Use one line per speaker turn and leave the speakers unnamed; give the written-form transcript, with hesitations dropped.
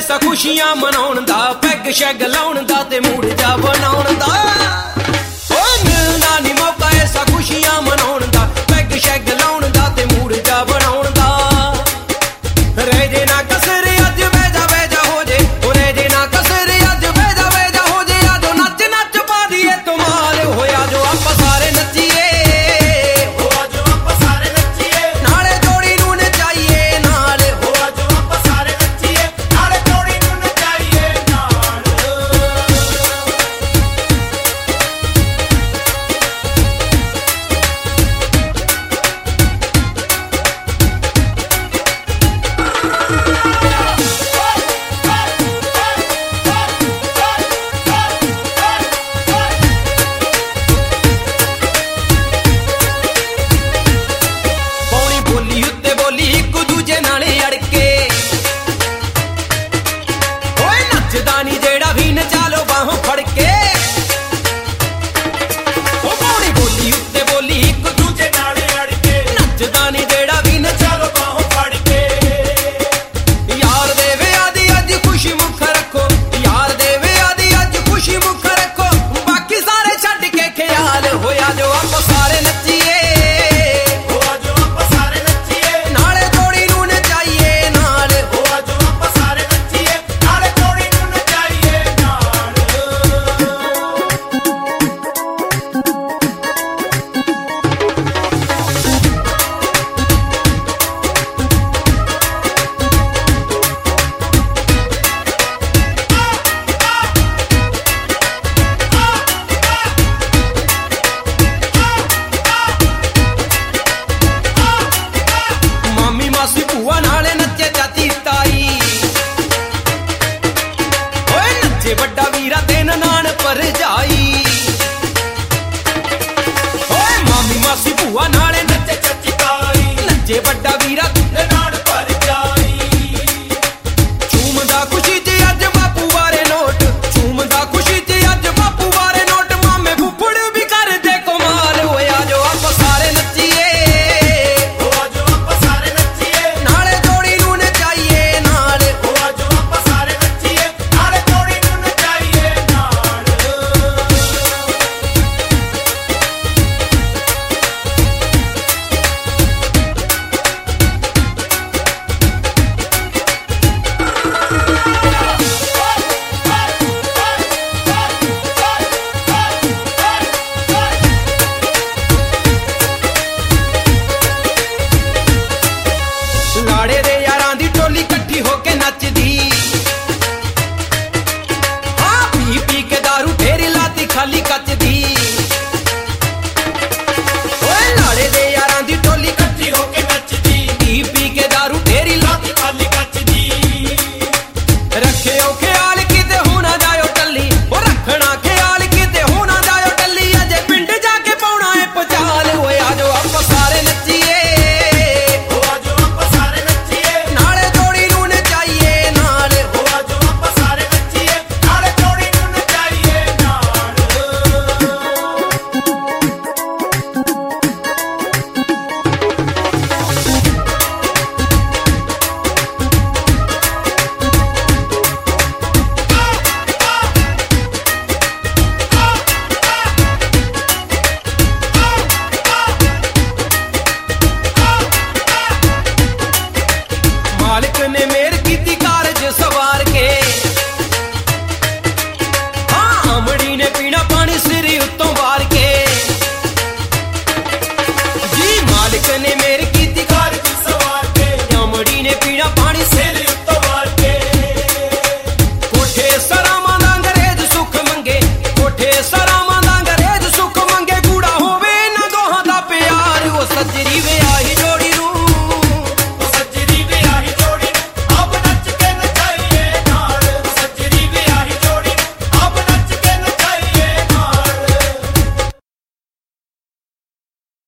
ऐसा खुशियां मनाउण दा, पैग शैग लाउण दा ते मूड जा बनाउण दा। ओ मिलना नी मौका ऐसा खुशियां मनाउण दा, पैग शैग लाउण दा ते मूड जा बनाउण दा। रह जे ना कसर अज वैजा वैजा हो जे, ओ रह जे ना कसर अज वैजा वैजा हो जे। आजो नच नच पा दिए तुमाल, होया जो आपां सारे नच्चीए,
हो आजो आपां सारे नच्चीए,
नाले जोड़ी नूं नचाईए नाल।
हो आजो आपां सारे नच्चीए, नाले जोड़ी नूं नचाईए नाल।
पौनी बोली उत्ते बोली इक दूजे नाल अड़ के, ओए नचदा नी जेड़ा भी नचा लो बाहों फड़ के। ओ पौनी बोली उत्ते बोली इक
दूजे नाले अड़ के,
नचदा नी जेड़ा भी नचा
चलो बाहों फड़ के।
यार देवे आदि अज खुशी मुख रखो, यार देवे आदि अज खुशी मुख रखो। बाकी सारे छड्ड के ख्याल, होया जो आपां सारे नच्चीए,
हो आजो आपां सारे नच्चीए,
नाले जोड़ी नूं नचाईए नाल।
हो आजो आपां सारे नच्चीए, नाले जोड़ी नूं नचाईए नाल।
मामी मासी भूआ नाले नच्चे चाची ताई, ओए नच्चे बड़ा वीरा ते ननान भरजाई। ओए मामी मासी भूआ नाले